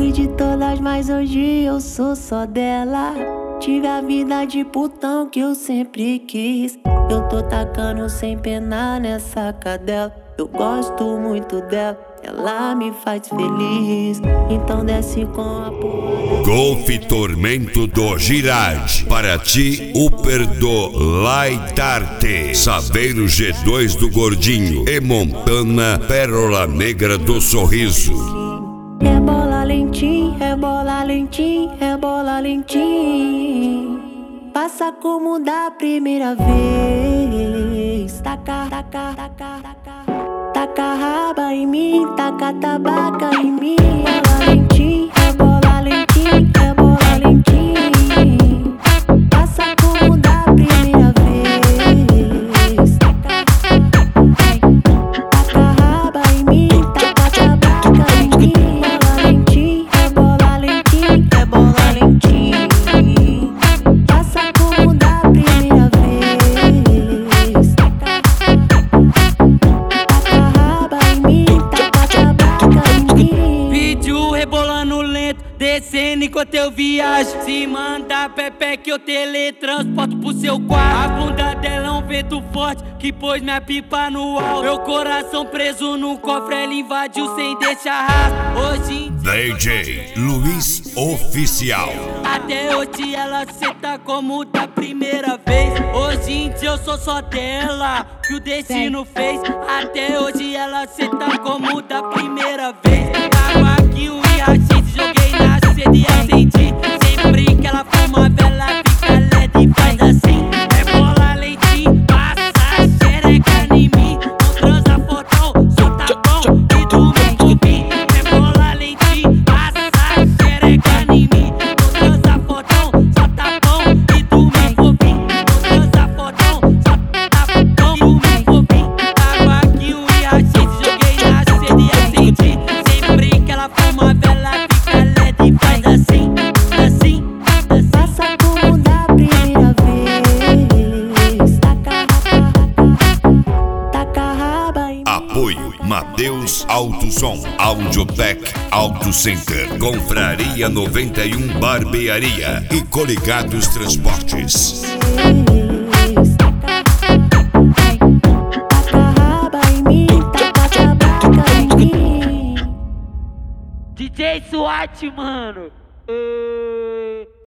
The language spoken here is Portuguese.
fui de todas, mas hoje eu sou só dela. Tive a vida de putão que eu sempre quis. Eu tô tacando sem pena nessa cadela. Eu gosto muito dela, ela me faz feliz. Então desce com a porra. Golf Tormento do Girard. Para ti, Upper do Laitarte. Saveiro G2 do Gordinho. E Montana, Pérola Negra do Sorriso. Rebola lentinho, rebola lentinho, rebola lentinho. Passa como da primeira vez. Taca, taca, taca, taca. Taca raba em mim, taca tabaca em mim. Rebola lentinho, rebola lentinho, rebola lentinho. Passa como da primeira vez. Taca raba em mim, taca tabaca em mim. Rebola lentinho, rebola lentinho, rebola lentinho. Passa como da primeira vez. Descendo enquanto eu viajo. Se manda Pepe que eu teletransporto pro seu quarto. A bunda dela é um vento forte que pôs minha pipa no alto. Meu coração preso no cofre, ela invadiu sem deixar rastro. Hoje DJ Luiz Oficial. até hoje ela senta como da primeira vez. Hoje em dia eu sou só dela, que o destino fez. Até hoje ela senta como da primeira vez. Água aqui o Iachite, joguei na sede e acendi. Sempre que ela fuma, ela fica LED e faz assim. Rebola lentinho, passa xereca em mim. Não transa fortão, só tá bom e do meu fim. Rebola lentinho, passa xereca em mim. Não transa fortão, só tá bom e do meu fim. Não transa fortão, só tá bom e do meu fim. Água aqui o Iachite, joguei na sede e acendi. Sempre que ela fuma, ela fica LED e faz assim, assim. Passa como da primeira vez. Taca raba em mim. Apoio Mateus Autosom, Audiotech Auto Center, Confraria 91 Barbearia e Coligados Transportes. Taca raba em mim, taca tabaca em mim. DJ SWAT, mano.